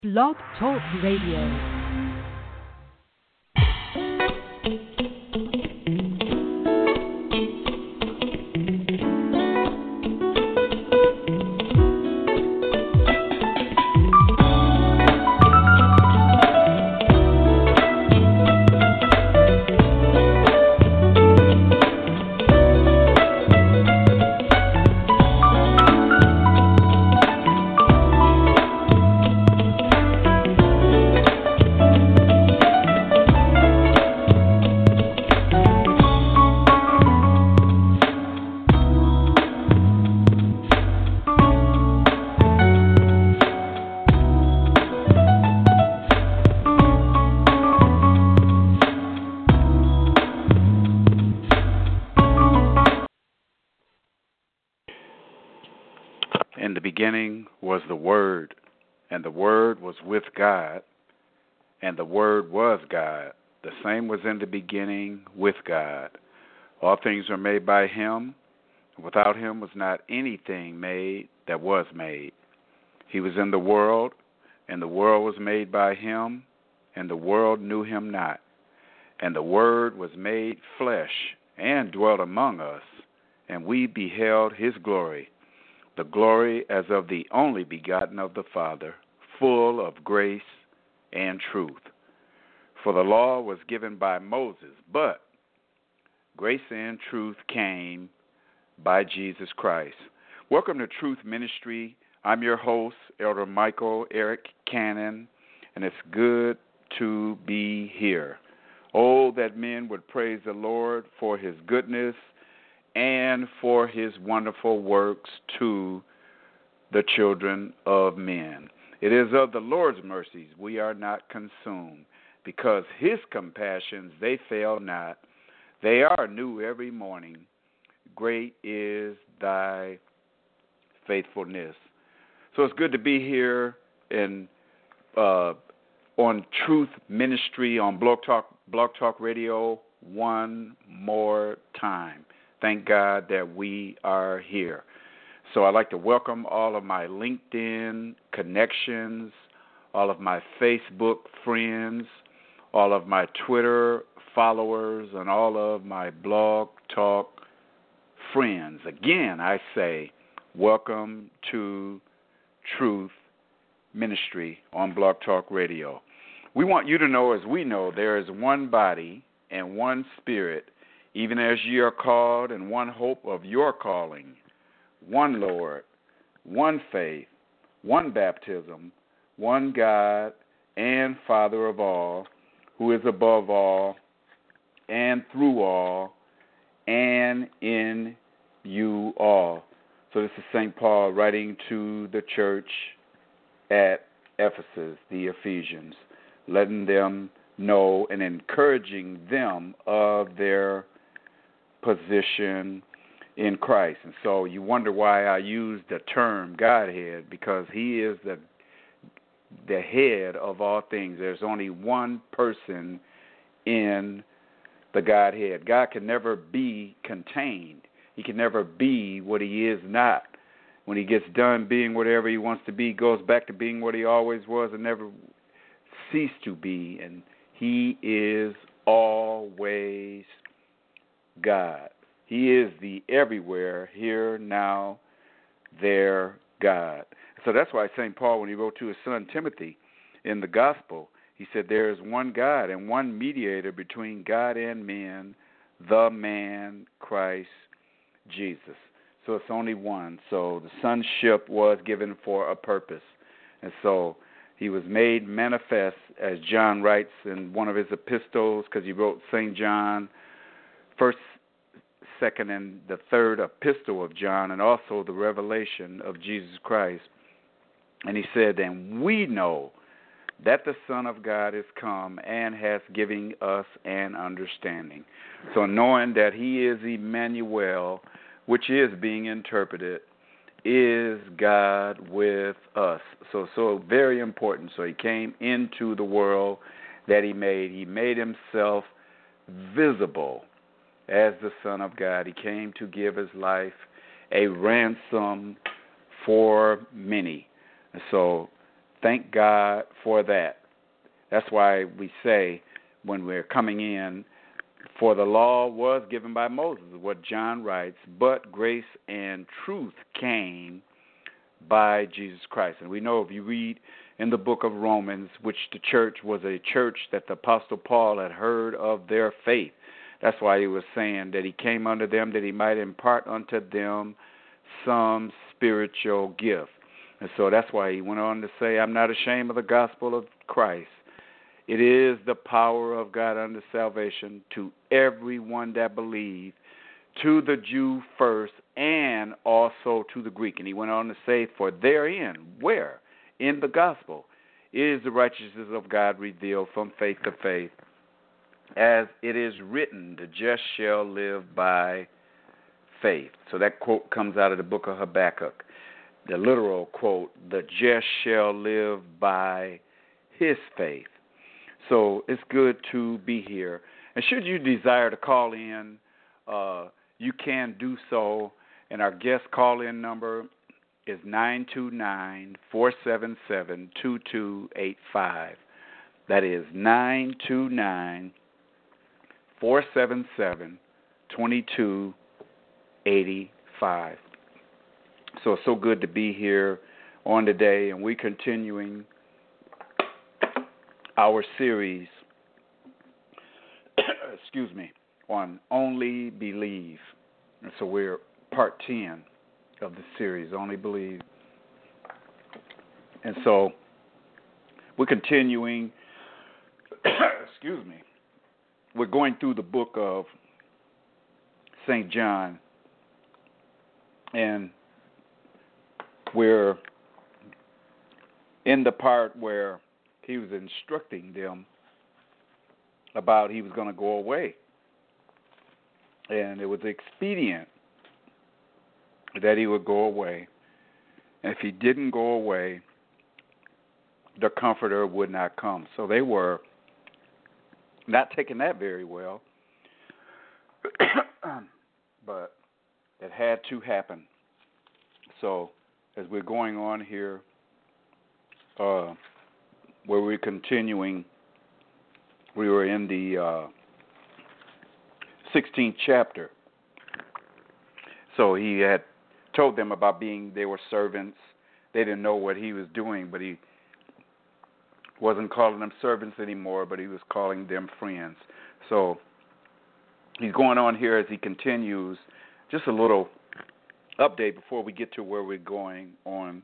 Blog Talk Radio. In the beginning was the Word, and the Word was with God, and the Word was God. The same was in the beginning with God. All things were made by Him. Without Him was not anything made that was made. He was in the world, and the world was made by Him, and the world knew Him not. And the Word was made flesh and dwelt among us, and we beheld His glory, the glory as of the only begotten of the Father, full of grace and truth. For the law was given by Moses, but grace and truth came by Jesus Christ. Welcome to Truth Ministry. I'm your host, Elder Michael Eric Cannon, and it's good to be here. Oh, that men would praise the Lord for His goodness and for His wonderful works to the children of men. It is of the Lord's mercies we are not consumed, because His compassions, they fail not. They are new every morning. Great is thy faithfulness. So it's good to be here on Truth Ministry on Blog Talk Radio one more time. Thank God that we are here. So I'd like to welcome all of my LinkedIn connections, all of my Facebook friends, all of my Twitter followers, and all of my Blog Talk friends. Again, I say welcome to Truth Ministry on Blog Talk Radio. We want you to know, as we know, there is one body and one spirit, even as ye are called, and one hope of your calling, one Lord, one faith, one baptism, one God and Father of all, who is above all and through all and in you all. So this is St. Paul writing to the church at Ephesus, the Ephesians, letting them know and encouraging them of their position in Christ. And so you wonder why I use the term Godhead, because He is the head of all things. There's only one person in the Godhead. God can never be contained. He can never be what He is not. When He gets done being whatever He wants to be, He goes back to being what He always was and never ceased to be. And He is always God. He is the everywhere, here, now, there God. So that's why St. Paul, when he wrote to his son Timothy in the gospel, he said there is one God and one mediator between God and men, the man Christ Jesus. So it's only one. So the sonship was given for a purpose. And so He was made manifest, as John writes in one of his epistles, because he wrote St. John, 1st, 2nd, and the 3rd epistle of John, and also the revelation of Jesus Christ. And he said, and we know that the Son of God is come and has given us an understanding. So knowing that He is Emmanuel, which is being interpreted, is God with us. So very important. So He came into the world that He made. He made Himself visible as the Son of God. He came to give His life a ransom for many. So Thank God for that. That's why we say when we're coming in, for the law was given by Moses, what John writes, but grace and truth came by Jesus Christ. And we know if you read in the book of Romans, which the church was a church that the Apostle Paul had heard of their faith. That's why he was saying that he came unto them that he might impart unto them some spiritual gift. And so that's why he went on to say, I'm not ashamed of the gospel of Christ. It is the power of God unto salvation to everyone that believes, to the Jew first and also to the Greek. And he went on to say, for therein, where? In the gospel, is the righteousness of God revealed from faith to faith. As it is written, the just shall live by faith. So that quote comes out of the book of Habakkuk. The literal quote, the just shall live by his faith. So it's good to be here. And should you desire to call in, you can do so. And our guest call-in number is 929-477-2285. That is 929-477-2285. So it's so good to be here on today, and we're continuing our series, on Only Believe. And so we're part 10 of the series, Only Believe. And so we're continuing, we're going through the book of St. John, and we're in the part where he was instructing them about he was going to go away. And it was expedient that he would go away. And if he didn't go away, the Comforter would not come. So they were not taking that very well. But it had to happen. So as we're going on here, where we're continuing, we were in the 16th chapter. So he had told them about they were servants. They didn't know what he was doing, but he wasn't calling them servants anymore, but he was calling them friends. So he's going on here as he continues. Just a little update before we get to where we're going on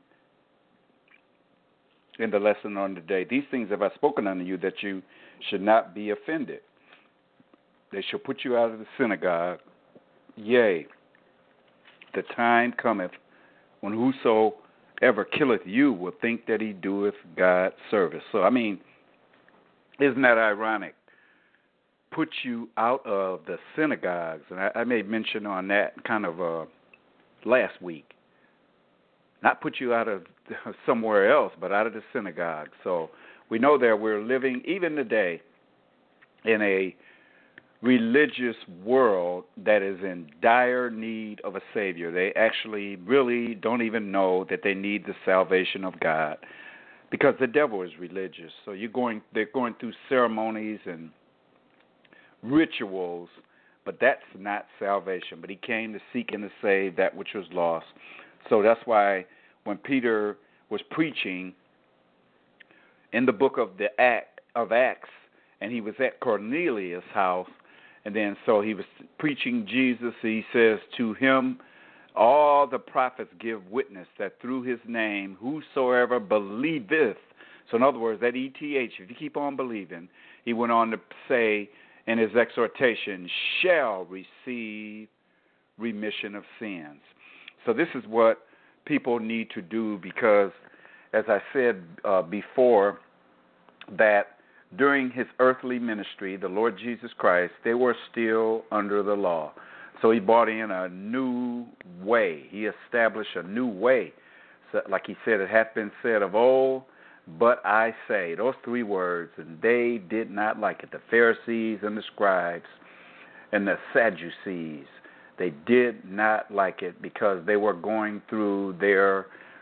in the lesson on today. These things have I spoken unto you, that you should not be offended. They shall put you out of the synagogue. Yea, the time cometh when whosoever killeth you will think that he doeth God service. So, isn't that ironic? Put you out of the synagogues. And I made mention on that kind of last week. Not put you out of somewhere else, but out of the synagogue. So we know that we're living, even today, in a religious world that is in dire need of a Savior. They actually really don't even know that they need the salvation of God, because the devil is religious. So they're going through ceremonies and rituals, but that's not salvation. But he came to seek and to save that which was lost. So that's why when Peter was preaching in the book of Acts, and he was at Cornelius' house, and then so he was preaching Jesus, he says, to him all the prophets give witness that through his name whosoever believeth. So in other words, that ETH, if you keep on believing, he went on to say in his exhortation, shall receive remission of sins. So this is what people need to do, because, as I said before, that during his earthly ministry, the Lord Jesus Christ, they were still under the law. So he brought in a new way. He established a new way. So, like he said, it hath been said of old, but I say, those three words, and they did not like it. The Pharisees and the scribes and the Sadducees, they did not like it, because they were going through their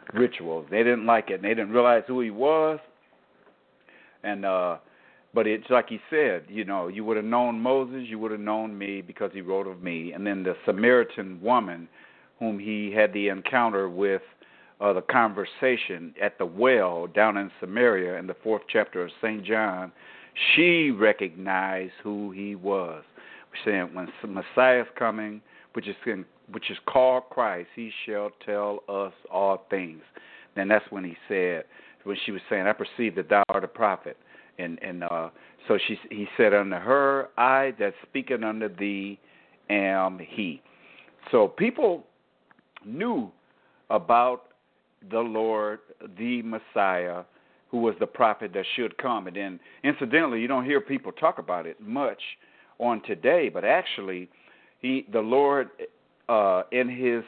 rituals. They didn't like it, and they didn't realize who he was. And but it's like he said, you would have known Moses, you would have known me because he wrote of me. And then the Samaritan woman whom he had the encounter with, the conversation at the well down in Samaria in the 4th chapter of St. John, she recognized who he was. We're saying when Messiah is coming, which is called Christ, he shall tell us all things. Then that's when he said, when she was saying, I perceive that thou art a prophet. And so he said, unto her, I that speaketh unto thee am he. So people knew about the Lord, the Messiah, who was the prophet that should come. And then, incidentally, you don't hear people talk about it much on today, but actually, the Lord, in his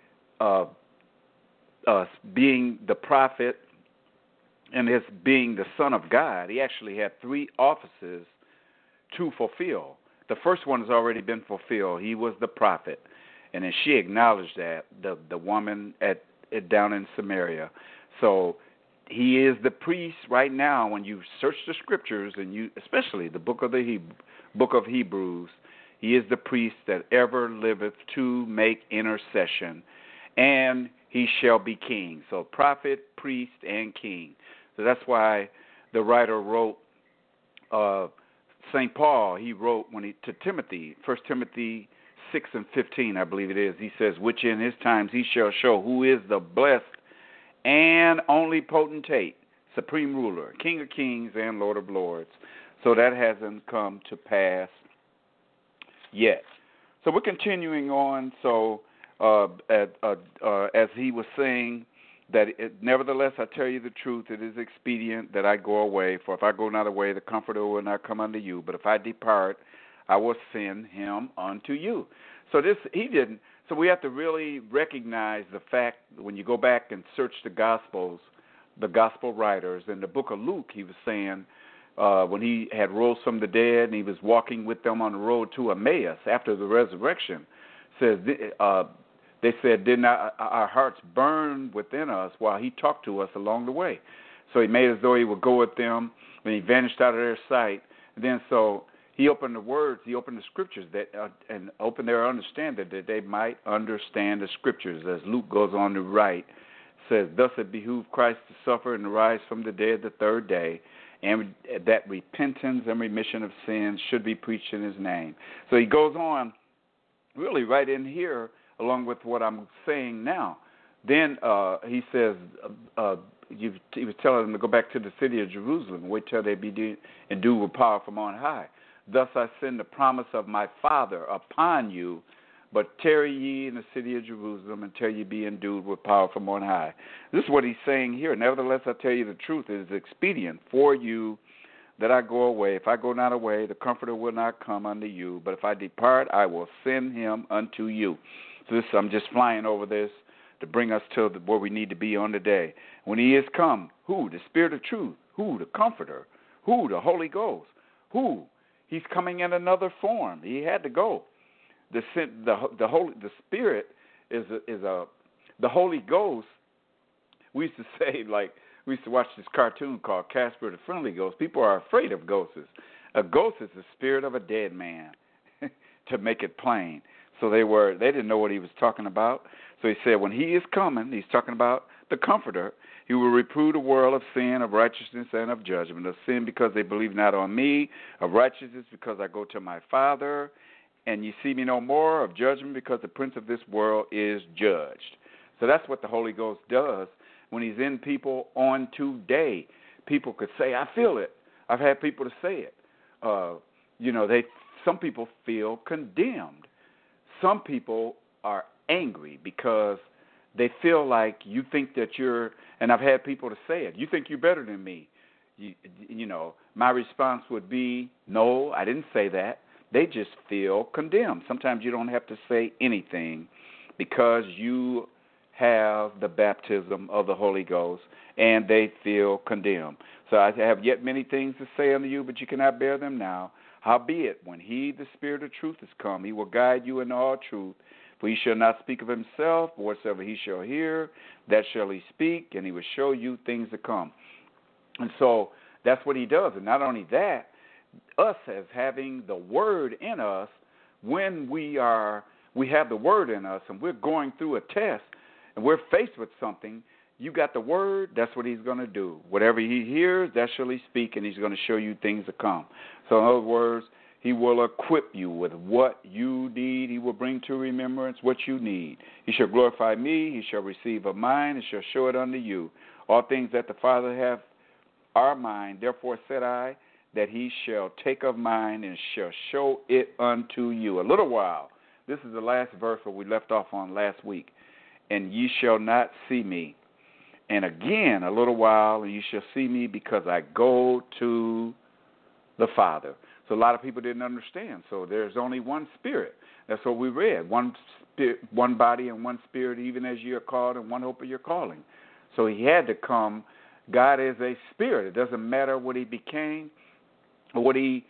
being the prophet and his being the Son of God, he actually had 3 offices to fulfill. The first one has already been fulfilled. He was the prophet. And then she acknowledged that, the woman down in Samaria. So he is the priest right now. When you search the scriptures, and especially the book of Hebrews, he is the priest that ever liveth to make intercession, and he shall be king. So prophet, priest, and king. So that's why the writer wrote, St. Paul, he wrote to Timothy, 1 Timothy 6:15, I believe it is. He says, which in his times he shall show who is the blessed and only potentate, supreme ruler, King of kings and Lord of lords. So that hasn't come to pass yet. So we're continuing on. So as he was saying, that nevertheless I tell you the truth, it is expedient that I go away. For if I go not away, the Comforter will not come unto you. But if I depart, I will send him unto you. So he didn't. So we have to really recognize the fact that when you go back and search the Gospels, the Gospel writers, in the book of Luke, he was saying when he had rose from the dead and he was walking with them on the road to Emmaus after the resurrection, says they said, did not our hearts burn within us while he talked to us along the way? So he made as though he would go with them, and he vanished out of their sight. And then so he opened the words, he opened the scriptures and opened their understanding that they might understand the scriptures. As Luke goes on to write, says, thus it behooved Christ to suffer and to rise from the dead the 3rd day, and that repentance and remission of sins should be preached in his name. So he goes on really right in here along with what I'm saying now. Then he says, he was telling them to go back to the city of Jerusalem and wait till they be endued with power from on high. Thus I send the promise of my Father upon you, but tarry ye in the city of Jerusalem until ye be endued with power from on high. This is what he's saying here. Nevertheless, I tell you the truth. It is expedient for you that I go away. If I go not away, the Comforter will not come unto you. But if I depart, I will send him unto you. So I'm just flying over this to bring us to where we need to be on today. When he is come, who? The Spirit of truth. Who? The Comforter. Who? The Holy Ghost. Who? He's coming in another form. He had to go. The Spirit is the Holy Ghost. We used to say, like, we used to watch this cartoon called Casper the Friendly Ghost. People are afraid of ghosts. A ghost is the spirit of a dead man, to make it plain. So they didn't know what he was talking about. So he said, when he is coming, he's talking about the Comforter, he will reprove the world of sin, of righteousness, and of judgment. Of sin because they believe not on me, of righteousness because I go to my Father, and you see me no more, of judgment because the prince of this world is judged. So that's what the Holy Ghost does when he's in people on today. People could say, I feel it. I've had people to say it. Some people feel condemned. Some people are angry because they feel like you think that and I've had people to say it, you think you're better than me. My response would be, no, I didn't say that. They just feel condemned. Sometimes you don't have to say anything because you have the baptism of the Holy Ghost and they feel condemned. So I have yet many things to say unto you, but you cannot bear them now. Howbeit, when he, the Spirit of truth, is come, he will guide you in all truth, For he shall not speak of himself, but whatsoever he shall hear, that shall he speak, and he will show you things to come. And so that's what he does. And not only that, us as having the word in us, when we have the word in us and we're going through a test and we're faced with something, you got the word, that's what he's going to do. Whatever he hears, that shall he speak, and he's going to show you things to come. So in other words, he will equip you with what you need. He will bring to remembrance what you need. He shall glorify me. He shall receive of mine and shall show it unto you. All things that the Father hath are mine. Therefore said I, that he shall take of mine and shall show it unto you. A little while. This is the last verse where we left off on last week. And ye shall not see me. And again, a little while, and you shall see me, because I go to the Father. So a lot of people didn't understand. So there's only one Spirit. That's what we read. One spirit, one body and one Spirit, even as you are called, and one hope of your calling. So he had to come. God is a spirit. It doesn't matter what he became or what he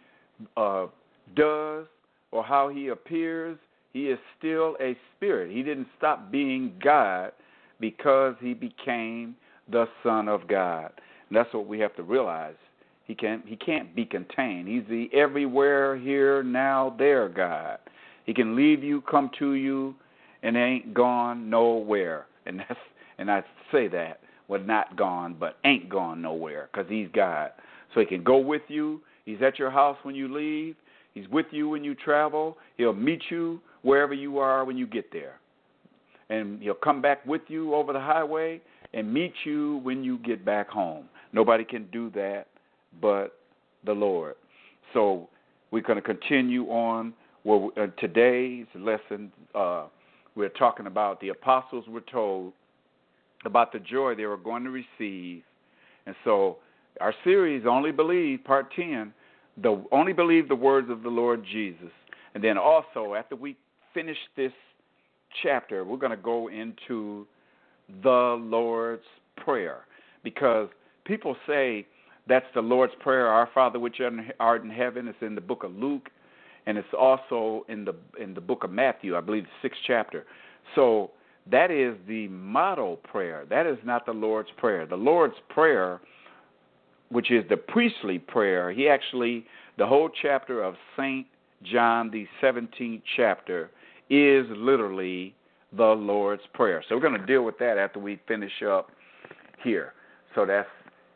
does or how he appears. He is still a spirit. He didn't stop being God because he became the Son of God. And that's what we have to realize. He can't be contained. He's the everywhere, here, now, there God. He can leave you, come to you, and ain't gone nowhere. And I say that, well, not gone, but ain't gone nowhere, because he's God. So he can go with you. He's at your house when you leave. He's with you when you travel. He'll meet you wherever you are when you get there. And he'll come back with you over the highway and meet you when you get back home. Nobody can do that but the Lord. So we're going to continue on. Well, today's lesson, we're talking about the apostles were told about the joy they were going to receive. And so our series, Only Believe, Part 10, Only Believe the Words of the Lord Jesus. And then also, after we finish this chapter, we're going to go into the Lord's Prayer, because people say that's the Lord's Prayer, Our Father which art in heaven. It's in the book of Luke, and it's also in the book of Matthew, I believe the 6th chapter. So that is the model prayer. That is not the Lord's Prayer. The Lord's Prayer, which is the priestly prayer, the whole chapter of St. John, the 17th chapter, is literally the Lord's Prayer. So we're going to deal with that after we finish up here. So that's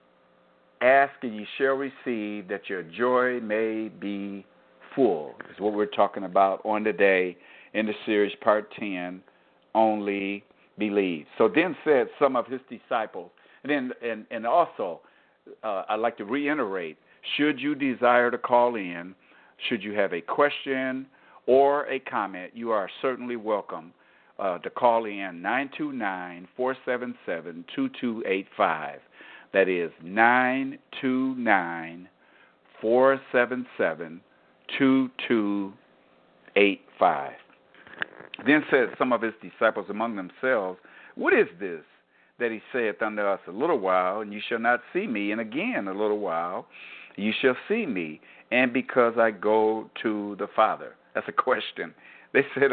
ask and ye shall receive, that your joy may be full, is what we're talking about on today in the series, Part 10, Only Believe. So then said some of his disciples, and also I'd like to reiterate, should you desire to call in, should you have a question or a comment, you are certainly welcome to call in 929-477-2285. That is 929-477-2285. Then said some of his disciples among themselves, what is this that he saith unto us, a little while, and you shall not see me, and again a little while, you shall see me, and because I go to the Father? That's a question. They said,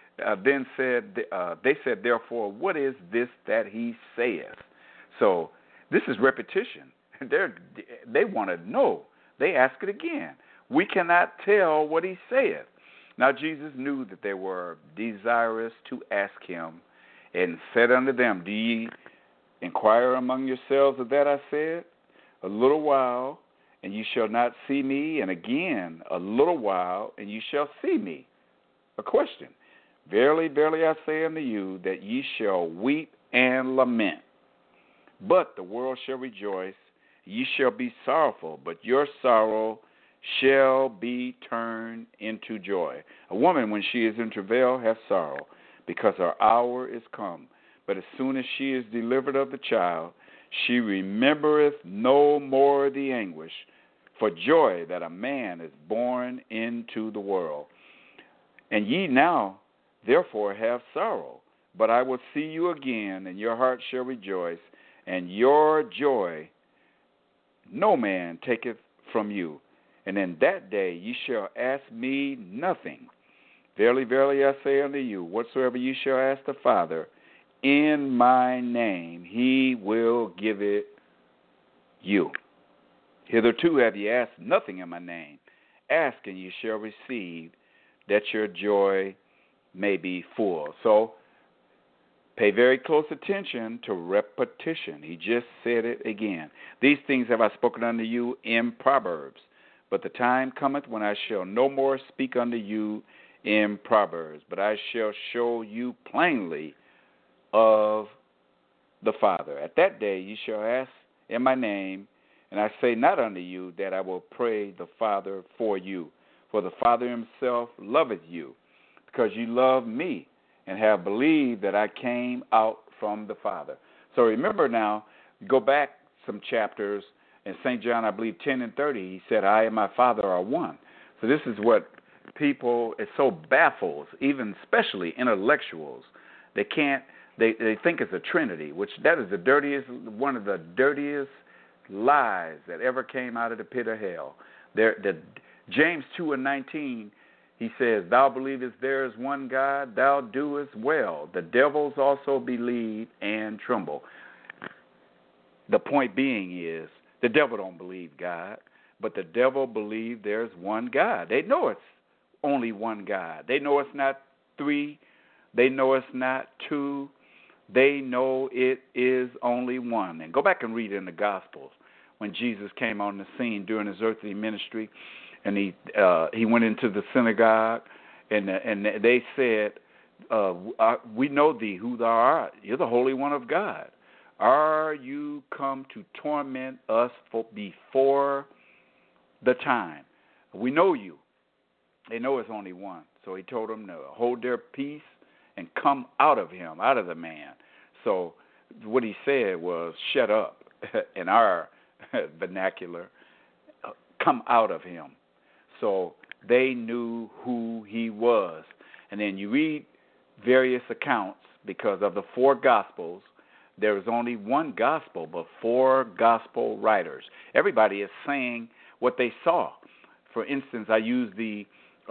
they said, therefore, what is this that he saith? So this is repetition. They want to know. They ask it again. We cannot tell what he saith. Now Jesus knew that they were desirous to ask him, and said unto them, do ye inquire among yourselves of that I said? A little while, and you shall not see me, and again a little while, and you shall see me. A question. Verily, verily, I say unto you, that ye shall weep and lament, but the world shall rejoice. Ye shall be sorrowful, but your sorrow shall be turned into joy. A woman, when she is in travail, hath sorrow, because her hour is come. But as soon as she is delivered of the child, she remembereth no more the anguish for joy that a man is born into the world. And ye now therefore have sorrow, but I will see you again, and your heart shall rejoice, and your joy no man taketh from you. And in that day ye shall ask me nothing. Verily, verily, I say unto you, whatsoever you shall ask the Father in my name, he will give it you. Hitherto have ye asked nothing in my name. Ask, and ye shall receive, that your joy may be full. So, pay very close attention to repetition. He just said it again. These things have I spoken unto you in Proverbs. But the time cometh when I shall no more speak unto you in Proverbs, but I shall show you plainly of the Father. At that day ye shall ask in my name, and I say not unto you that I will pray the Father for you. For the Father himself loveth you, because you love me, and have believed that I came out from the Father. So remember now, go back some chapters, in St. John, I believe, 10 and 30, he said, I and my Father are one. So this is what people, it so baffles, even especially intellectuals. They think it's a Trinity, which that is one of the dirtiest lies that ever came out of the pit of hell. James 2 and 19, he says, thou believest there is one God, thou doest well. The devils also believe and tremble. The point being is, the devil don't believe God, but the devil believes there's one God. They know it's only one God. They know it's not three. They know it's not two. They know it is only one. And go back and read in the Gospels when Jesus came on the scene during his earthly ministry, and he went into the synagogue, and they said, we know thee, who thou art. You're the Holy One of God. Are you come to torment us before the time? We know you. They know it's only one. So he told them to hold their peace and come out of him, out of the man. So what he said was, shut up, in our vernacular, come out of him. So they knew who he was. And then you read various accounts, because of the four Gospels, there is only one gospel, but four gospel writers. Everybody is saying what they saw. For instance, I use the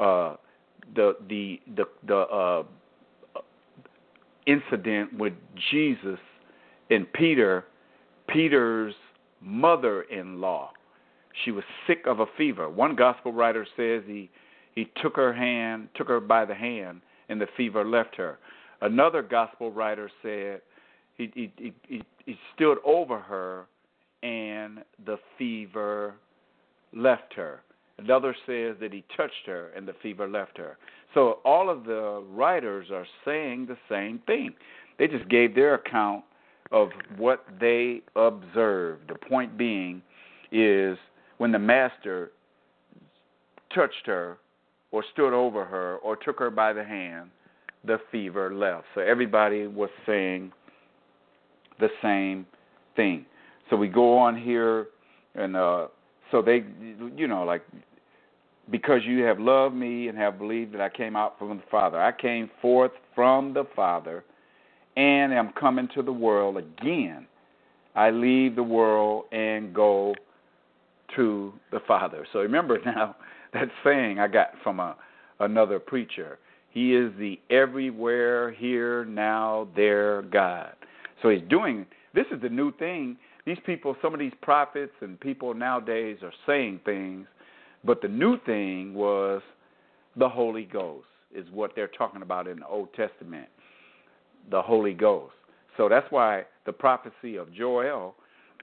incident with Jesus and Peter's mother-in-law. She was sick of a fever. One gospel writer says he took her by the hand, and the fever left her. Another gospel writer said he stood over her and the fever left her. Another says that he touched her and the fever left her. So all of the writers are saying the same thing. They just gave their account of what they observed. The point being is, when the master touched her or stood over her or took her by the hand, the fever left. So everybody was saying the same thing. So we go on here, and so they, like, because you have loved me and have believed that I came out from the Father. I came forth from the Father and am coming to the world again. I leave the world and go to the Father. So remember now, that saying I got from another preacher. He is the everywhere, here, now, there God. So he's doing, this is the new thing. These people, some of these prophets and people nowadays are saying things, but the new thing was the Holy Ghost is what they're talking about in the Old Testament, the Holy Ghost. So that's why the prophecy of Joel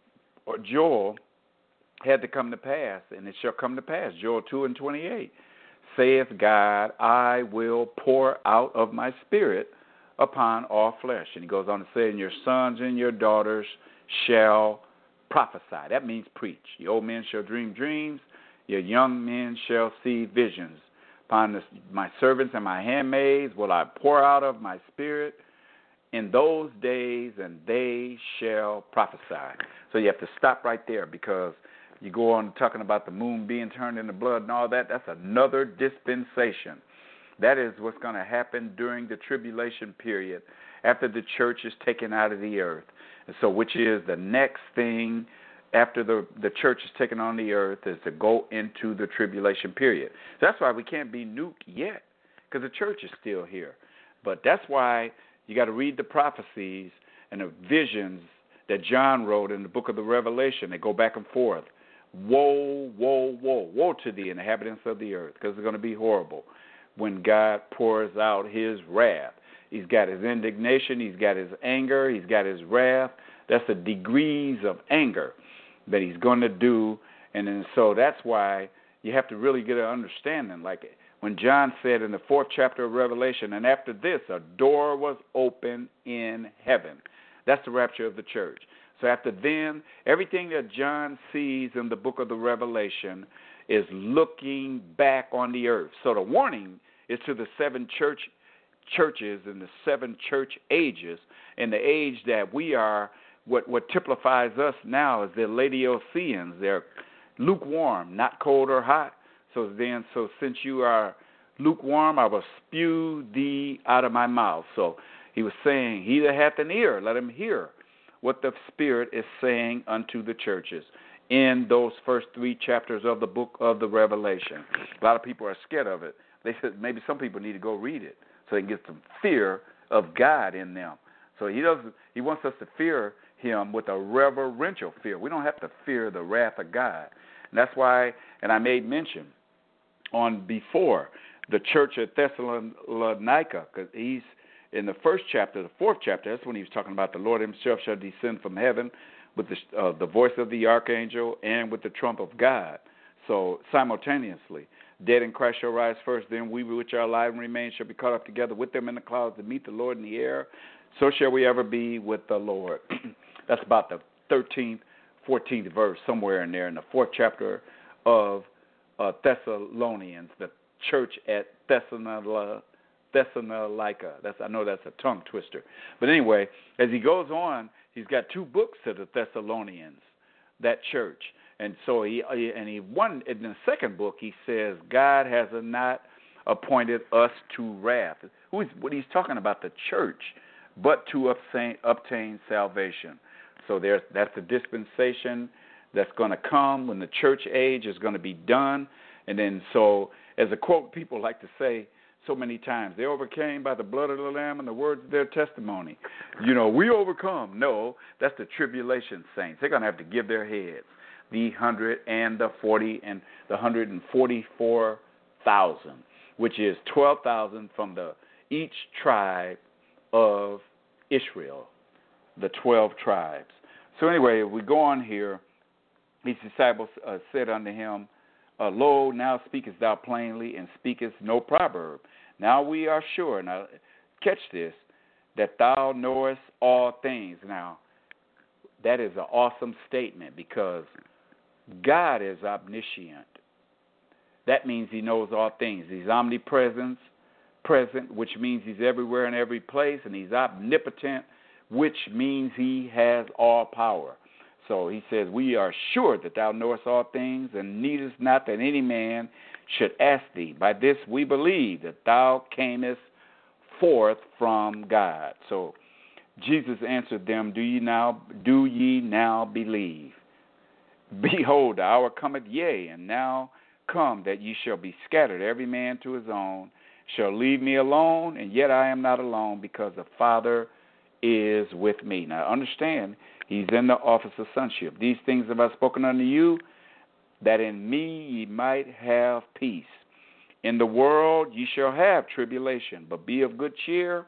had to come to pass, and it shall come to pass. Joel 2 and 28, saith God, I will pour out of my spirit upon all flesh. And he goes on to say, and your sons and your daughters shall prophesy. That means preach. Your old men shall dream dreams. Your young men shall see visions. Upon my servants and my handmaids will I pour out of my spirit in those days, and they shall prophesy. So you have to stop right there, because you go on talking about the moon being turned into blood and all that. That's another dispensation. That is what's going to happen during the tribulation period after the church is taken out of the earth. And so which is the next thing after the church is taken on the earth is to go into the tribulation period. So that's why we can't be nuked yet, because the church is still here. But that's why you got to read the prophecies and the visions that John wrote in the book of the Revelation. They go back and forth. Woe, woe, woe, woe to the inhabitants of the earth, because it's going to be horrible when God pours out his wrath. He's got his indignation, he's got his anger, he's got his wrath. That's the degrees of anger that he's going to do. And then, so that's why you have to really get an understanding. Like when John said in the 4th chapter of Revelation, and after this, a door was opened in heaven. That's the rapture of the church. So after then, everything that John sees in the book of the Revelation is looking back on the earth. So the warning is to the 7 churches and the 7 church ages. And the age that we are, what typifies us now is the Laodiceans. They're lukewarm, not cold or hot. So since you are lukewarm, I will spew thee out of my mouth. So he was saying, he that hath an ear, let him hear what the Spirit is saying unto the churches in those first 3 chapters of the book of the Revelation. A lot of people are scared of it. They said maybe some people need to go read it so they can get some fear of God in them. So he wants us to fear him with a reverential fear. We don't have to fear the wrath of God. And that's why, and I made mention on before, the church at Thessalonica, because he's in the 1st chapter, the 4th chapter, that's when he was talking about the Lord himself shall descend from heaven with the voice of the archangel and with the trump of God. So simultaneously, dead in Christ shall rise first, then we which are alive and remain shall be caught up together with them in the clouds to meet the Lord in the air. So shall we ever be with the Lord. That's about the 13th, 14th verse, somewhere in there in the 4th chapter of Thessalonians, the church at Thessalonica. I know that's a tongue twister. But anyway, as he goes on, he's got 2 books to the Thessalonians, that church. And so in the 2nd book, he says, God has not appointed us to wrath. What he's talking about, the church, but to obtain salvation. So that's the dispensation that's going to come when the church age is going to be done. And then so, as a quote people like to say so many times, they overcame by the blood of the Lamb and the words of their testimony. We overcome. No, that's the tribulation saints. They're going to have to give their heads. The 100 and the 40 and the 144,000, which is 12,000 from each tribe of Israel, the 12 tribes. So anyway, we go on here. His disciples said unto him, Lo, now speakest thou plainly, and speakest no proverb. Now we are sure, now catch this, that thou knowest all things. Now, that is an awesome statement because God is omniscient. That means he knows all things. He's omnipresent, which means he's everywhere in every place, and he's omnipotent, which means he has all power. So he says, we are sure that thou knowest all things, and needest not that any man should ask thee. By this we believe that thou camest forth from God. So Jesus answered them, do ye now believe? Behold, the hour cometh, yea, and now come that ye shall be scattered, every man to his own, shall leave me alone, and yet I am not alone, because the Father is with me. Now understand, he's in the office of sonship. These things have I spoken unto you, that in me ye might have peace. In the world ye shall have tribulation, but be of good cheer.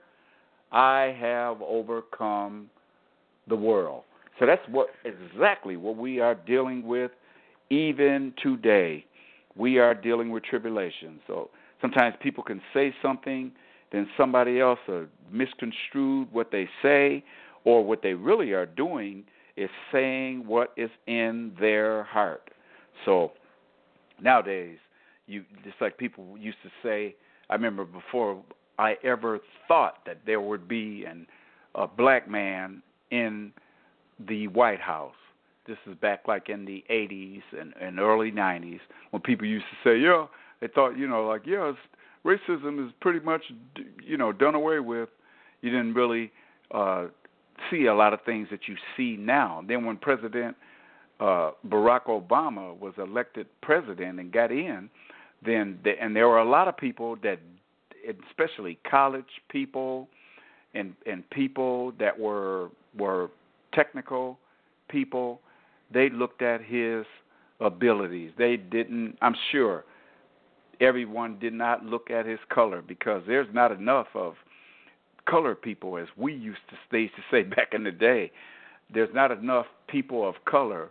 I have overcome the world. So that's exactly what we are dealing with even today. We are dealing with tribulation. So sometimes people can say something, then somebody else misconstrued what they say, or what they really are doing is saying what is in their heart. So nowadays, just like people used to say, I remember before I ever thought that there would be a black man in the White House. This is back like in the 80s and early 90s when people used to say, they thought, racism is pretty much, done away with. You didn't really see a lot of things that you see now. Then when President Barack Obama was elected president and got in, and there were a lot of people that especially college people and people that were technical people, they looked at his abilities. They didn't, I'm sure everyone did not look at his color, because there's not enough of colored people, as we used to say back in the day. There's not enough people of color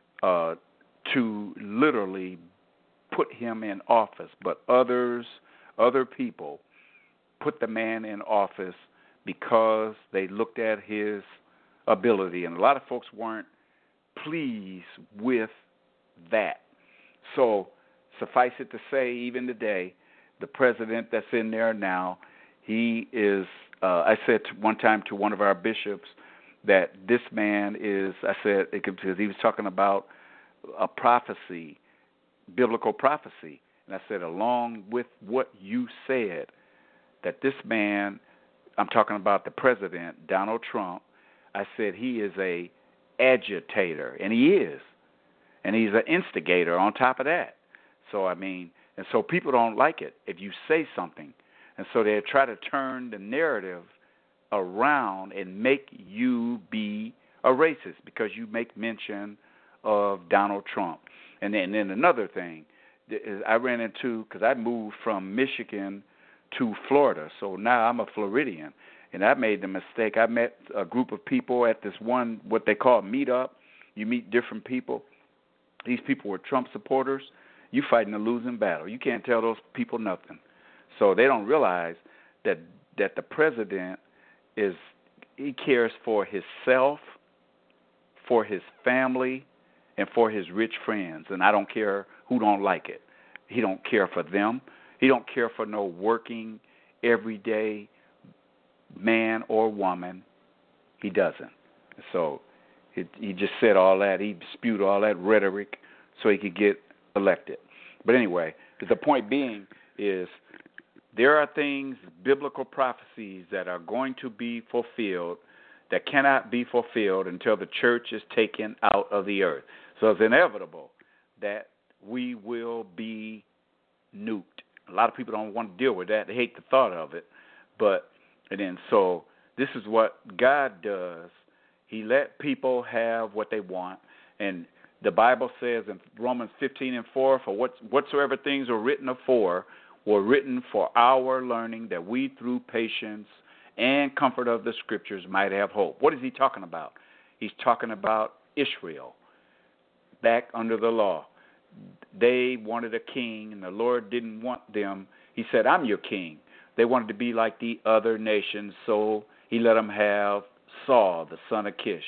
to literally put him in office, but other people put the man in office because they looked at his ability, and a lot of folks weren't pleased with that. So suffice it to say, even today, the president that's in there now, he is, I said one time to one of our bishops that this man is, I said, because he was talking about a prophecy, biblical prophecy. And I said, along with what you said, that this man, I'm talking about the president, Donald Trump, I said he is a agitator, and he is. And he's an instigator on top of that. So, I mean, and so people don't like it if you say something. And so they try to turn the narrative around and make you be a racist because you make mention of Donald Trump. And then another thing I ran into, because I moved from Michigan to Florida, so now I'm a Floridian. And I made the mistake. I met a group of people at this one, what they call meetup. You meet different people. These people were Trump supporters. You fighting a losing battle. You can't tell those people nothing. So they don't realize that the president he cares for himself, for his family, and for his rich friends. And I don't care who don't like it. He don't care for them. He don't care for no working, everyday man or woman. He doesn't. So he just said all that. He spewed all that rhetoric so he could get elected. But anyway, the point being is there are things, biblical prophecies, that are going to be fulfilled that cannot be fulfilled until the church is taken out of the earth. So it's inevitable that we will be nuked. A lot of people don't want to deal with that. They hate the thought of it. And then so this is what God does. He let people have what they want. And the Bible says in Romans 15:4, for whatsoever things are written afore were written for our learning, that we through patience and comfort of the Scriptures might have hope. What is he talking about? He's talking about Israel back under the law. They wanted a king, and the Lord didn't want them. He said, I'm your king. They wanted to be like the other nations, so he let them have Saul, the son of Kish.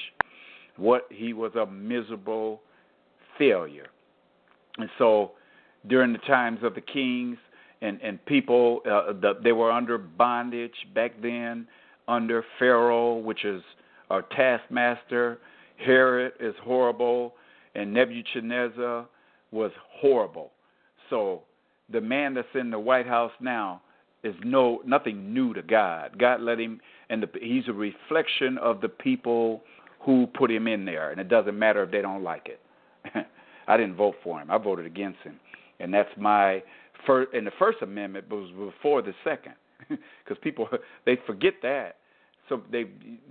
He was a miserable failure. And so during the times of the kings and people, they were under bondage back then, under Pharaoh, which is our taskmaster. Herod is horrible, and Nebuchadnezzar was horrible. So the man that's in the White House now is nothing new to God. God let him, and he's a reflection of the people who put him in there, and it doesn't matter if they don't like it. I didn't vote for him. I voted against him, and that's my first. And the First Amendment was before the Second, because people, they forget that. So they,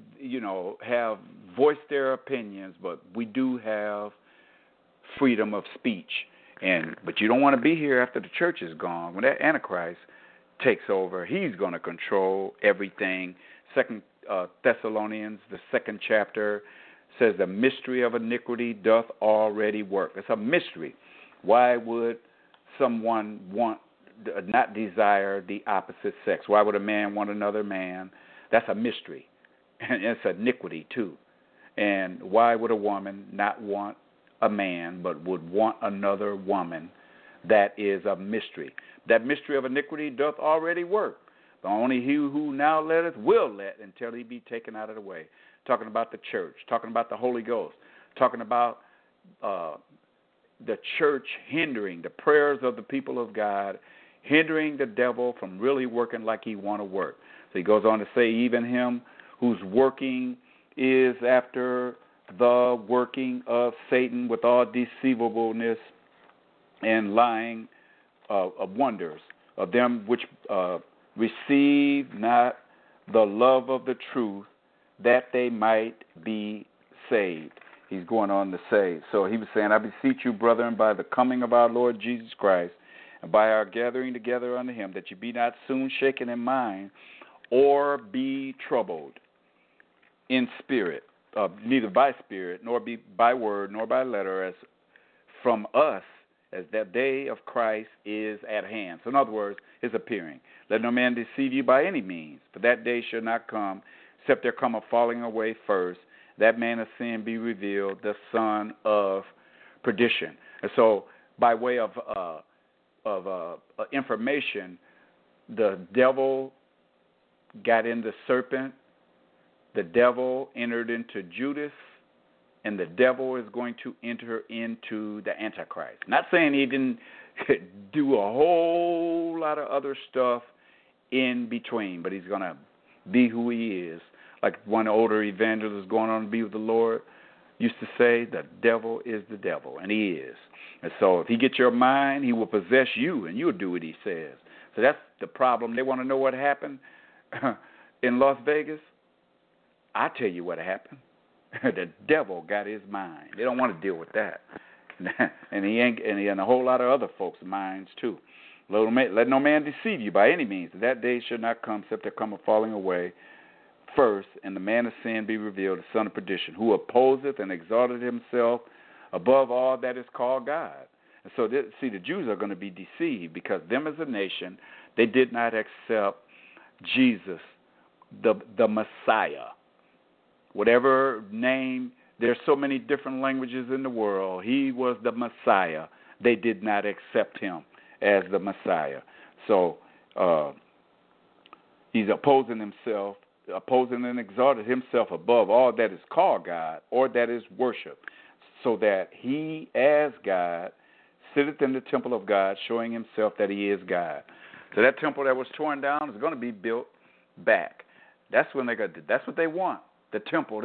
have voiced their opinions, but we do have freedom of speech. But you don't want to be here after the church is gone. When that Antichrist takes over, he's going to control everything. 2 Thessalonians, the 2nd chapter, says the mystery of iniquity doth already work. It's a mystery. Why would someone not desire the opposite sex? Why would a man want another man? That's a mystery. And it's iniquity too. And why would a woman not want a man but would want another woman? That is a mystery. That mystery of iniquity doth already work. But only he who now letteth will let until he be taken out of the way. Talking about the church, talking about the Holy Ghost, talking about the church hindering the prayers of the people of God, hindering the devil from really working like he want to work. So he goes on to say, even him whose working is after the working of Satan with all deceivableness and lying of wonders, of them which receive not the love of the truth, that they might be saved. He's going on to say. So he was saying, I beseech you, brethren, by the coming of our Lord Jesus Christ, and by our gathering together unto him, that you be not soon shaken in mind, or be troubled in spirit, neither by spirit, nor be by word, nor by letter, as from us, as that day of Christ is at hand. So in other words, his appearing. Let no man deceive you by any means, for that day shall not come, except there come a falling away first, that man of sin be revealed, the son of perdition. And so, by way of information, the devil got in the serpent, the devil entered into Judas, and the devil is going to enter into the Antichrist. Not saying he didn't do a whole lot of other stuff in between, but he's going to be who he is. Like one older evangelist going on to be with the Lord used to say, the devil is the devil, and he is. And so if he gets your mind, he will possess you, and you'll do what he says. So that's the problem. They want to know what happened in Las Vegas. I tell you what happened. The devil got his mind. They don't want to deal with that. And he and a whole lot of other folks' minds too. Let no man deceive you by any means. That day shall not come except there come a falling away first, and the man of sin be revealed, the son of perdition, who opposeth and exalted himself above all that is called God. And so, the Jews are going to be deceived because them as a nation, they did not accept Jesus, the Messiah. Whatever name, there's so many different languages in the world. He was the Messiah. They did not accept him as the Messiah. So he's opposing and exalted himself above all that is called God or that is worship, so that he as God sitteth in the temple of God, showing himself that he is God. So that temple that was torn down is going to be built back. That's what they want. The temple.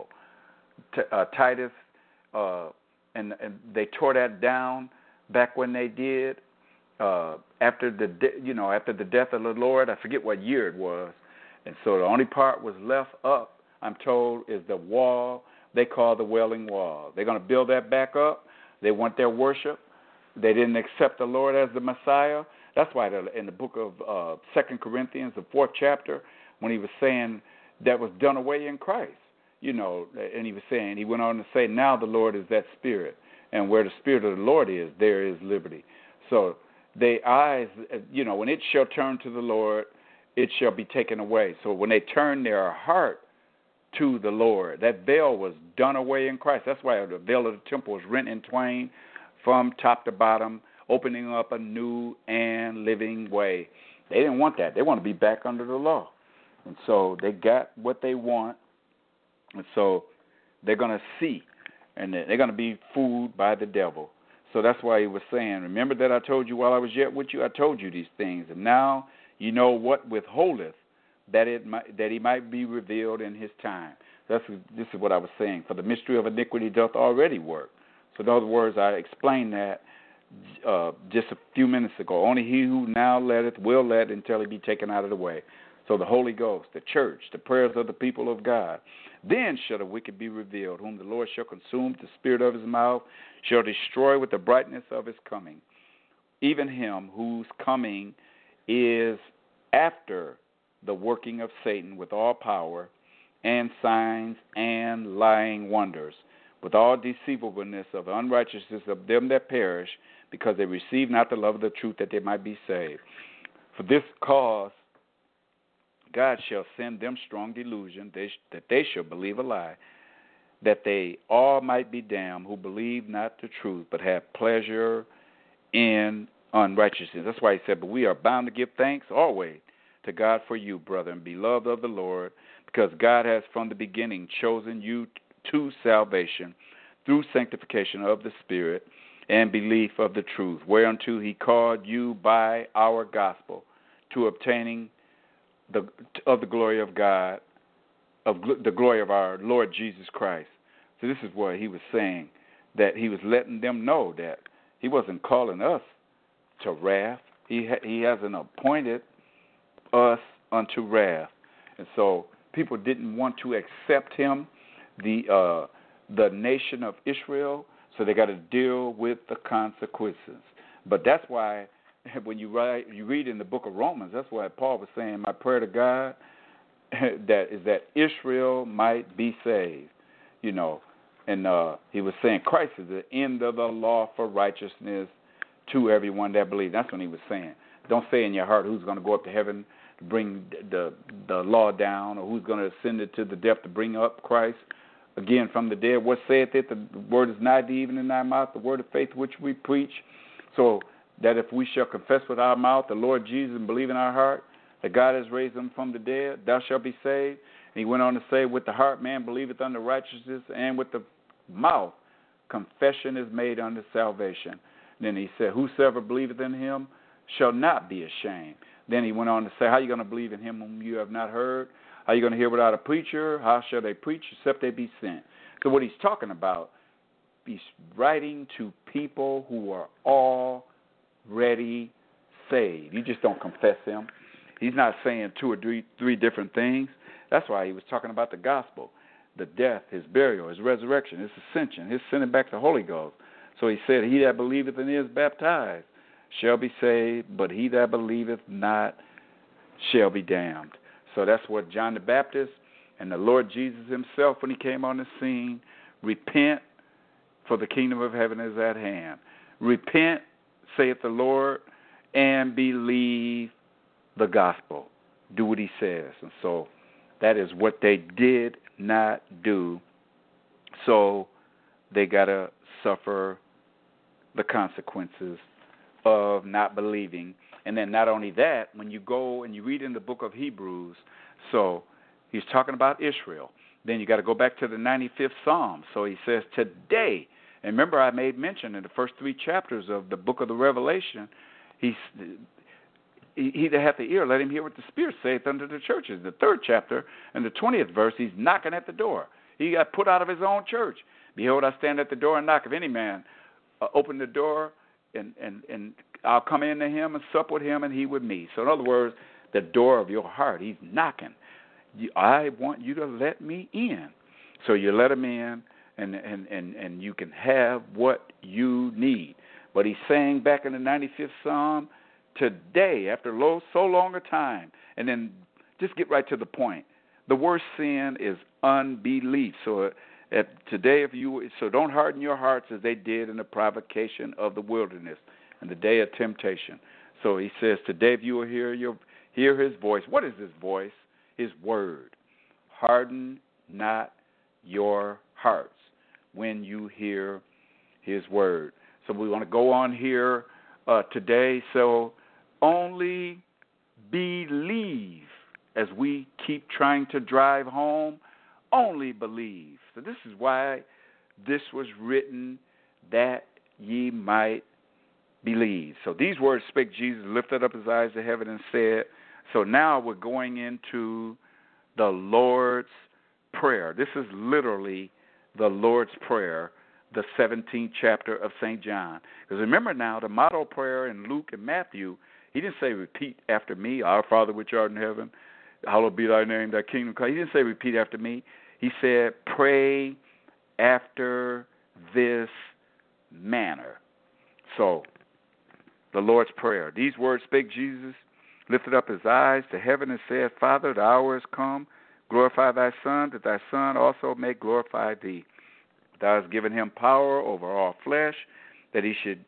Titus, and they tore that down back when they did after the death of the Lord. I forget what year it was, and so the only part was left up, I'm told, is the wall they call the Wailing Wall. They're going to build that back up. They want their worship. They didn't accept the Lord as the Messiah. That's why in the book of 2 Corinthians, the 4th chapter, when he was saying that was done away in Christ, and he went on to say, now the Lord is that Spirit, and where the Spirit of the Lord is, there is liberty. So their eyes, when it shall turn to the Lord, it shall be taken away. So when they turn their heart to the Lord, that veil was done away in Christ. That's why the veil of the temple was rent in twain from top to bottom, opening up a new and living way. They didn't want that. They want to be back under the law. And so they got what they want, and so they're going to see, and they're going to be fooled by the devil. So that's why he was saying, remember that I told you while I was yet with you, I told you these things, and now you know what withholdeth, that he might be revealed in his time. This is what I was saying. For the mystery of iniquity doth already work. So in other words, I explained that just a few minutes ago. Only he who now letteth will let until he be taken out of the way. So the Holy Ghost, the church, the prayers of the people of God. Then shall the wicked be revealed, whom the Lord shall consume with the spirit of his mouth, shall destroy with the brightness of his coming. Even him whose coming is after the working of Satan with all power and signs and lying wonders, with all deceivableness of unrighteousness of them that perish, because they receive not the love of the truth, that they might be saved. For this cause God shall send them strong delusion, that they shall believe a lie, that they all might be damned who believe not the truth, but have pleasure in unrighteousness. That's why he said, but we are bound to give thanks always to God for you, brethren, beloved of the Lord, because God has from the beginning chosen you to salvation through sanctification of the Spirit and belief of the truth, whereunto he called you by our gospel, to obtaining of the glory of God, of the glory of our Lord Jesus Christ. So this is what he was saying, that he was letting them know that he wasn't calling us to wrath. He has an appointed us unto wrath. And so people didn't want to accept him, the nation of Israel, so they got to deal with the consequences. But that's why when you read in the book of Romans, that's why Paul was saying, my prayer to God that Israel might be saved, you know. And he was saying Christ is the end of the law for righteousness to everyone that believes. That's what he was saying. Don't say in your heart who's going to go up to heaven to bring the law down, or who's going to ascend it to the depth to bring up Christ again from the dead. What saith it? The word is nigh thee, even in thy mouth, the word of faith which we preach. So that if we shall confess with our mouth the Lord Jesus and believe in our heart that God has raised him from the dead, thou shalt be saved. And he went on to say, with the heart man believeth unto righteousness, and with the mouth confession is made unto salvation. Then he said, whosoever believeth in him shall not be ashamed. Then he went on to say, how are you going to believe in him whom you have not heard? How are you going to hear without a preacher? How shall they preach except they be sent? So what he's talking about, he's writing to people who are already saved. You just don't confess him. He's not saying two or three different things. That's why he was talking about the gospel, the death, his burial, his resurrection, his ascension, his sending back the Holy Ghost. So he said, he that believeth and is baptized shall be saved, but he that believeth not shall be damned. So that's what John the Baptist and the Lord Jesus himself, when he came on the scene, repent, for the kingdom of heaven is at hand. Repent, saith the Lord, and believe the gospel. Do what he says. And so that is what they did not do. So they got to suffer the consequences of not believing. And then not only that, when you go and you read in the book of Hebrews, so he's talking about Israel. Then you got to go back to the 95th Psalm. So he says, today, and remember I made mention in the first 3 chapters of the book of the Revelation, he that hath the ear, let him hear what the Spirit saith unto the churches. The 3rd chapter and the 20th verse, he's knocking at the door. He got put out of his own church. Behold, I stand at the door and knock. If any man open the door, and I'll come into him and sup with him and he with me. So in other words, the door of your heart, he's knocking. I want you to let me in. So you let him in, and you can have what you need. But he's saying back in the 95th Psalm, today, after so long a time, and then just get right to the point. The worst sin is unbelief. So today, so don't harden your hearts as they did in the provocation of the wilderness and the day of temptation. So he says, today if you will hear his voice. What is his voice? His word. Harden not your hearts when you hear his word. So we want to go on here today. So only believe, as we keep trying to drive home, only believe. So this is why this was written, that ye might believe. So these words spake Jesus, lifted up his eyes to heaven and said. So now we're going into the Lord's Prayer. This is literally the Lord's Prayer, the 17th chapter of St. John. Because remember now, the model prayer in Luke and Matthew, he didn't say, repeat after me, our Father which art in heaven, hallowed be thy name, thy kingdom come. He didn't say, repeat after me. He said, pray after this manner. So, the Lord's Prayer. These words spake Jesus, lifted up his eyes to heaven and said, Father, the hour is come. Glorify thy Son, that thy Son also may glorify thee. Thou hast given him power over all flesh, that he should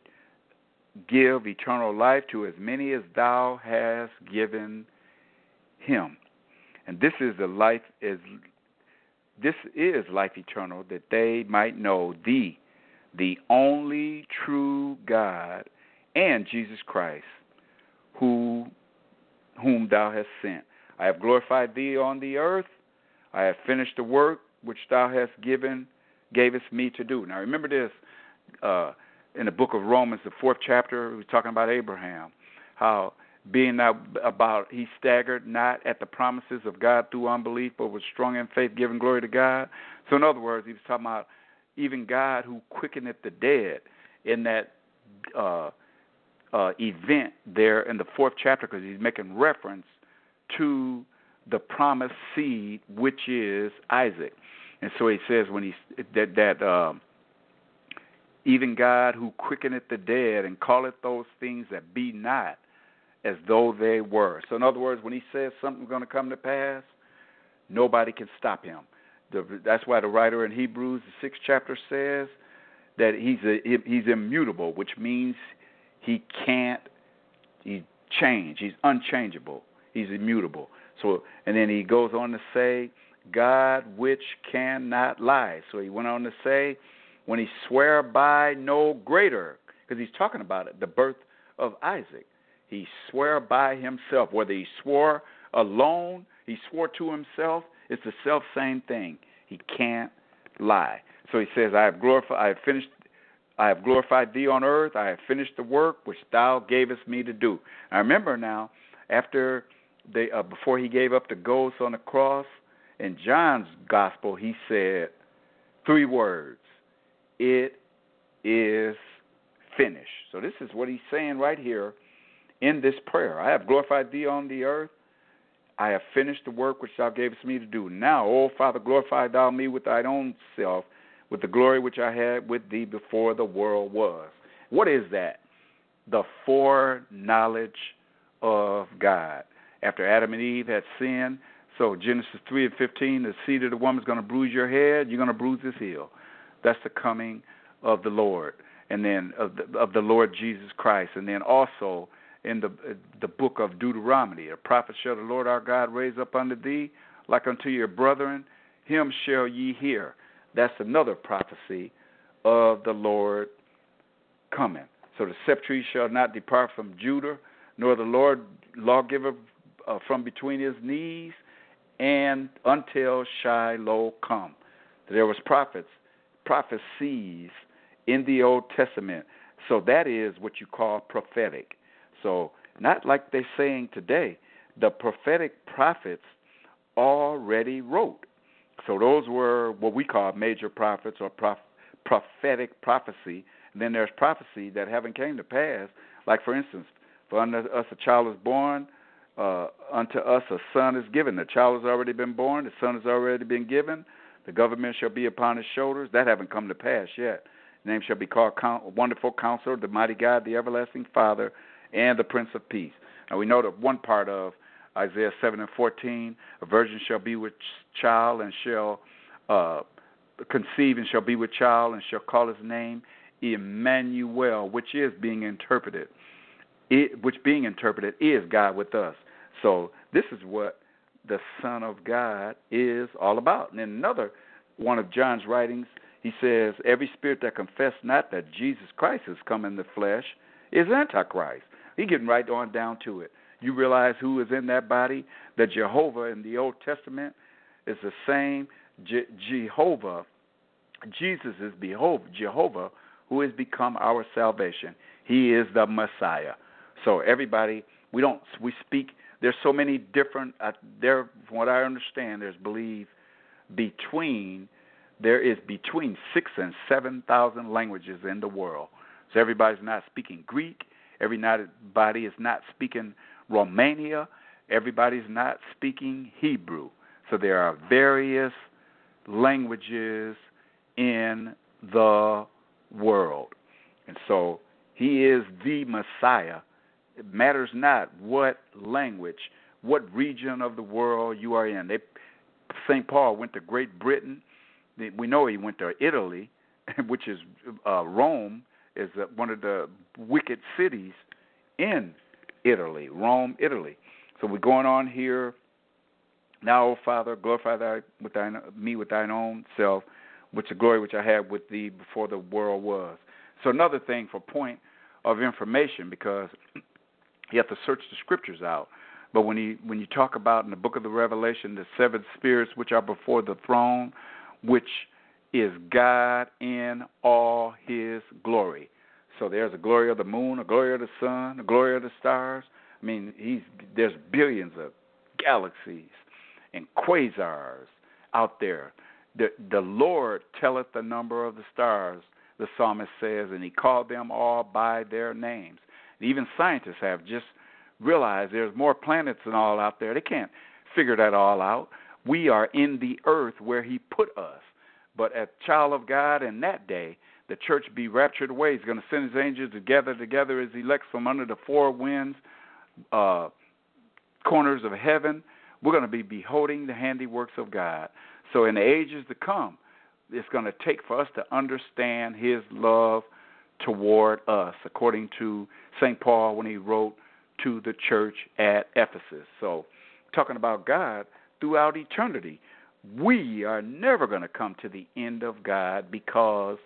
give eternal life to as many as thou hast given him. And this is life eternal, that they might know thee, the only true God, and Jesus Christ, whom thou hast sent. I have glorified thee on the earth. I have finished the work which thou hast gavest me to do. Now remember this, in the book of Romans, the 4th chapter, we're talking about Abraham, how being about he staggered not at the promises of God through unbelief, but was strong in faith, giving glory to God. So in other words, he was talking about even God who quickeneth the dead in that event there in the 4th chapter, because he's making reference to the promised seed, which is Isaac. And so he says when even God who quickeneth the dead and calleth those things that be not as though they were. So in other words, when he says something's going to come to pass, nobody can stop him. That's why the writer in Hebrews, the 6th chapter, says that he's immutable, which means he can't change. He's unchangeable. He's immutable. So, and then he goes on to say, God which cannot lie. So he went on to say, when he swear by no greater, because he's talking about it, the birth of Isaac. He swear by himself. Whether he swore alone, he swore to himself, it's the self same thing. He can't lie. So he says, I have glorified thee on earth. I have finished the work which thou gavest me to do. I remember now, after before he gave up the ghost on the cross, in John's gospel, he said 3 words: it is finished. So this is what he's saying right here in this prayer. I have glorified thee on the earth. I have finished the work which thou gavest me to do. Now, O Father, glorify thou me with thine own self, with the glory which I had with thee before the world was. What is that? The foreknowledge of God. After Adam and Eve had sinned, so Genesis 3:15, the seed of the woman is going to bruise your head, you're going to bruise his heel. That's the coming of the Lord, and then of the Lord Jesus Christ. And then also in the book of Deuteronomy, a prophet shall the Lord our God raise up unto thee, like unto your brethren, him shall ye hear. That's another prophecy of the Lord coming. So the scepter shall not depart from Judah, nor the Lord lawgiver from between his knees, and until Shiloh come. There was prophecies in the Old Testament. So that is what you call prophetic. So not like they're saying today. The prophetic prophets already wrote. So those were what we call major prophets or prophetic prophecy. And then there's prophecy that haven't came to pass. Like, for instance, for unto us a child is born, unto us a son is given. The child has already been born. The son has already been given. The government shall be upon his shoulders. That haven't come to pass yet. His name shall be called Wonderful Counselor, the Mighty God, the Everlasting Father, and the Prince of Peace. And we know that one part of Isaiah 7:14, a virgin shall be with child and shall conceive and shall be with child and shall call his name Emmanuel, which being interpreted is God with us. So this is what the Son of God is all about. And in another one of John's writings, he says, every spirit that confess not that Jesus Christ has come in the flesh is Antichrist. He's getting right on down to it. You realize who is in that body? That Jehovah in the Old Testament is the same Jehovah. Jesus is Jehovah, who has become our salvation. He is the Messiah. So everybody, we speak. There's so many different. From what I understand, there is between 6,000 and 7,000 languages in the world. So everybody's not speaking Greek. Everybody is not speaking Romania. Everybody's not speaking Hebrew. So there are various languages in the world. And so he is the Messiah. It matters not what language, what region of the world you are in. St. Paul went to Great Britain. We know he went to Italy, which is Rome, is one of the wicked cities in Italy, Rome, Italy. So we're going on here. Now, O Father, glorify me with thine own self, which the glory which I had with thee before the world was. So another thing for point of information, because you have to search the scriptures out. But when you talk about in the book of the Revelation, the 7 spirits which are before the throne, which is God in all his glory. So there's a glory of the moon, a glory of the sun, a glory of the stars. I mean, there's billions of galaxies and quasars out there. The Lord telleth the number of the stars, the psalmist says, and he called them all by their names. Even scientists have just realize there's more planets and all out there. They can't figure that all out. We are in the earth where he put us. But as child of God in that day, the church be raptured away. He's going to send his angels to gather together his elects from under the four winds, corners of heaven. We're going to be beholding the handiworks of God. So in the ages to come, it's going to take for us to understand his love toward us, according to St. Paul when he wrote to the church at Ephesus. So talking about God throughout eternity, we are never going to come to the end of God because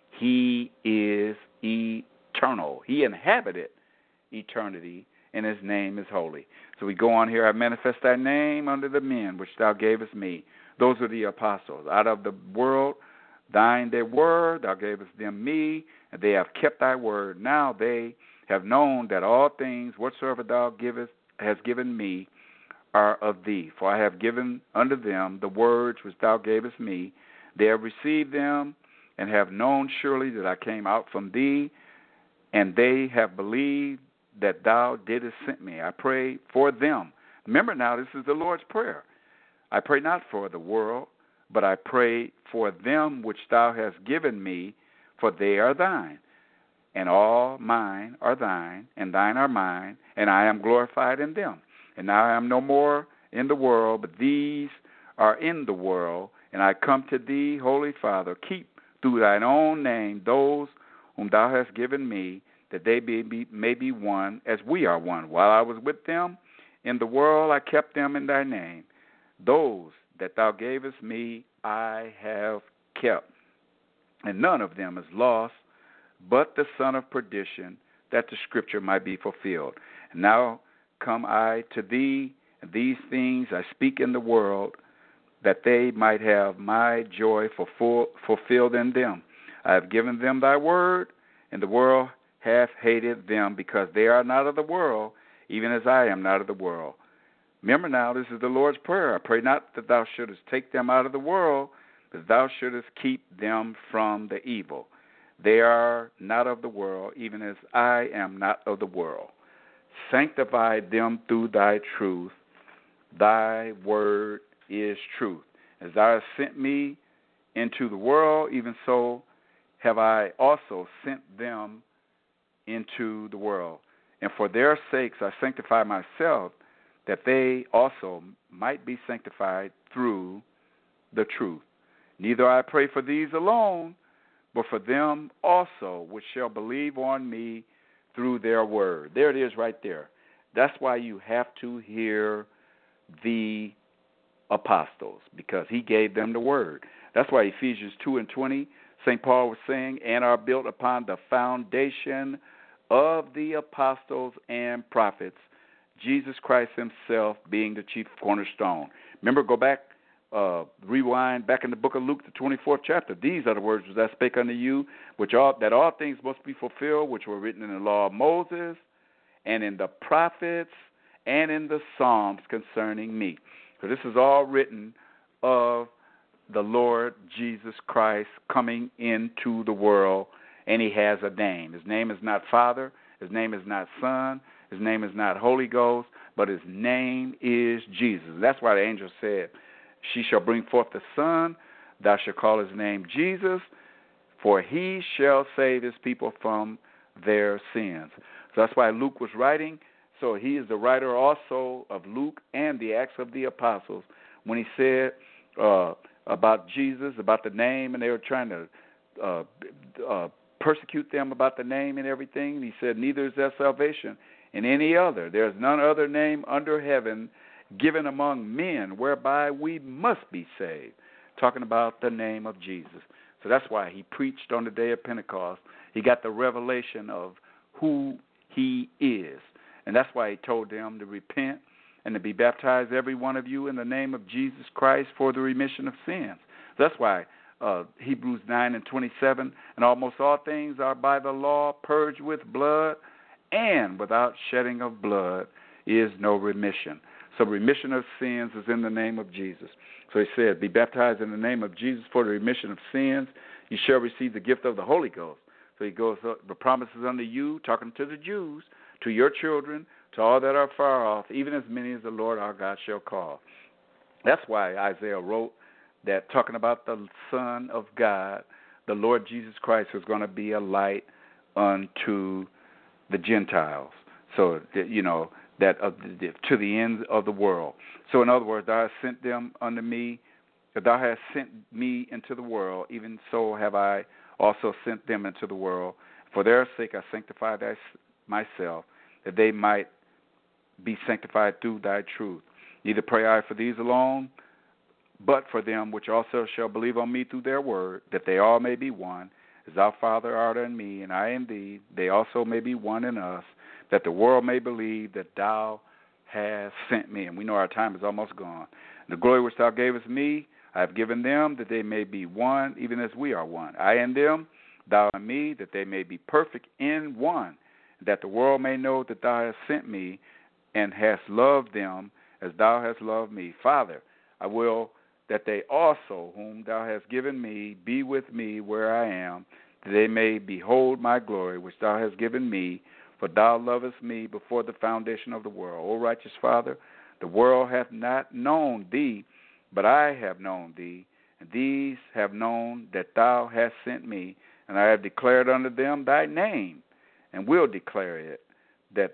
he is eternal. He inhabited eternity, and his name is holy. So we go on here, I manifest thy name under the men which thou gavest me. Those are the apostles. Out of the world, thine they were, thou gavest them me, and they have kept thy word. Now they have known that all things whatsoever thou hast given me are of thee. For I have given unto them the words which thou gavest me. They have received them, and have known surely that I came out from thee, and they have believed that thou didst send me. I pray for them. Remember now, this is the Lord's Prayer. I pray not for the world, but I pray for them which thou hast given me, for they are thine. And all mine are thine, and thine are mine, and I am glorified in them. And now I am no more in the world, but these are in the world, and I come to thee, Holy Father. Keep through thine own name those whom thou hast given me, that they may be one as we are one. While I was with them in the world, I kept them in thy name. Those that thou gavest me, I have kept. And none of them is lost, but the son of perdition, that the scripture might be fulfilled. And now come I to thee, and these things I speak in the world, that they might have my joy fulfilled in them. I have given them thy word, and the world hath hated them, because they are not of the world, even as I am not of the world. Remember now, this is the Lord's Prayer. I pray not that thou shouldest take them out of the world, but thou shouldest keep them from the evil. They are not of the world, even as I am not of the world. Sanctify them through thy truth. Thy word is truth. As thou hast sent me into the world, even so have I also sent them into the world. And for their sakes I sanctify myself, that they also might be sanctified through the truth. Neither I pray for these alone, but for them also which shall believe on me through their word. There it is right there. That's why you have to hear the apostles, because he gave them the word. That's why Ephesians 2:20, St. Paul was saying, and are built upon the foundation of the apostles and prophets, Jesus Christ himself being the chief cornerstone. Remember, go back, rewind back in the book of Luke, the 24th chapter. These are the words that I spake unto you, that all things must be fulfilled, which were written in the law of Moses, and in the prophets, and in the Psalms concerning me. So this is all written of the Lord Jesus Christ coming into the world, and he has a name. His name is not Father. His name is not Son. His name is not Holy Ghost, but his name is Jesus. That's why the angel said, she shall bring forth the Son, thou shalt call his name Jesus, for he shall save his people from their sins. So that's why Luke was writing. So he is the writer also of Luke and the Acts of the Apostles. When he said about Jesus, about the name, and they were trying to persecute them about the name and everything, he said, neither is there salvation in any other. There is none other name under heaven given among men whereby we must be saved. Talking about the name of Jesus. So that's why he preached on the day of Pentecost. He got the revelation of who he is. And that's why he told them to repent and to be baptized, every one of you, in the name of Jesus Christ for the remission of sins. That's why Hebrews 9:27, and almost all things are by the law purged with blood, and without shedding of blood is no remission. So remission of sins is in the name of Jesus. So he said, be baptized in the name of Jesus for the remission of sins. You shall receive the gift of the Holy Ghost. So he goes, the promises unto you, talking to the Jews, to your children, to all that are far off, even as many as the Lord our God shall call. That's why Isaiah wrote that, talking about the Son of God, the Lord Jesus Christ, was going to be a light unto the Gentiles. So, that to the ends of the world. So, in other words, thou hast sent them unto me, thou hast sent me into the world, even so have I also sent them into the world. For their sake I sanctify myself, that they might be sanctified through thy truth. Neither pray I for these alone, but for them which also shall believe on me through their word, that they all may be one, as thou, Father, art in me, and I in thee, they also may be one in us, that the world may believe that thou hast sent me. And we know our time is almost gone. The glory which thou gavest me, I have given them, that they may be one, even as we are one. I and them, thou and me, that they may be perfect in one, that the world may know that thou hast sent me, and hast loved them as thou hast loved me. Father, I will that they also, whom thou hast given me, be with me where I am, that they may behold my glory, which thou hast given me, for thou lovest me before the foundation of the world. O righteous Father, the world hath not known thee, but I have known thee, and these have known that thou hast sent me, and I have declared unto them thy name, and will declare it, that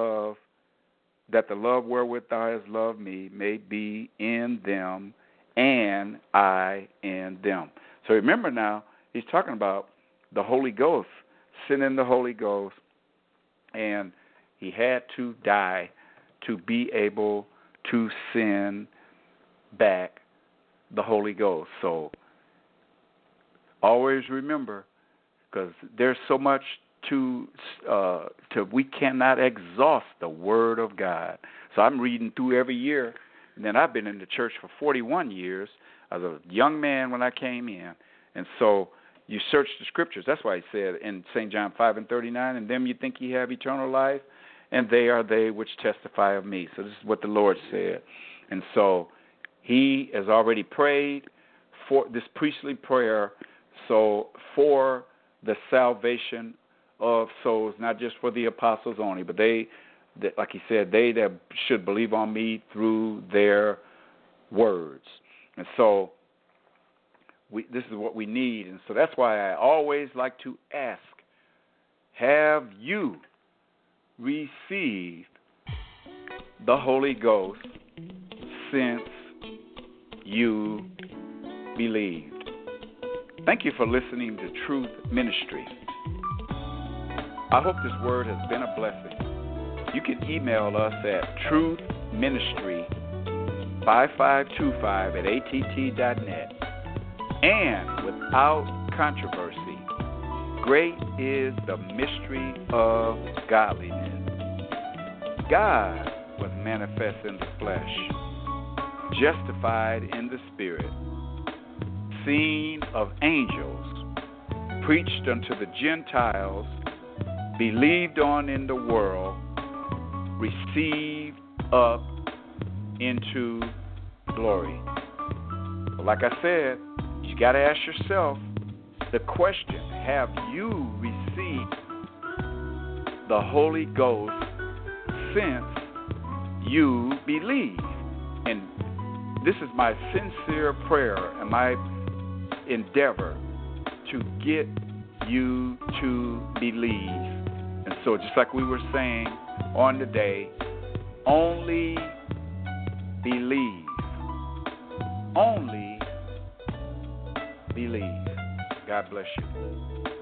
the love wherewith thou hast loved me may be in them, and I in them. So remember now, he's talking about the Holy Ghost, sending the Holy Ghost, and he had to die to be able to send back the Holy Ghost. So always remember, because there's so much to we cannot exhaust the Word of God. So I'm reading through every year, and then I've been in the church for 41 years. I was a young man when I came in, and so you search the Scriptures. That's why he said in St. John 5:39, and them you think ye have eternal life, and they are they which testify of me. So this is what the Lord said. And so he has already prayed for this priestly prayer, so for the salvation of souls, not just for the apostles only, but they, like he said, they that should believe on me through their words. And so this is what we need. And so that's why I always like to ask, have you received the Holy Ghost since you believed? Thank you for listening to Truth Ministry. I hope this word has been a blessing. You can email us at truthministry5525@att.net. And without controversy, great is the mystery of godliness. God was manifest in the flesh, justified in the spirit, seen of angels, preached unto the Gentiles, believed on in the world, received up into glory. But like I said, you got to ask yourself the question, have you received the Holy Ghost since you believe? And this is my sincere prayer and my endeavor to get you to believe. And so just like we were saying on the day, only believe. Only believe. God bless you.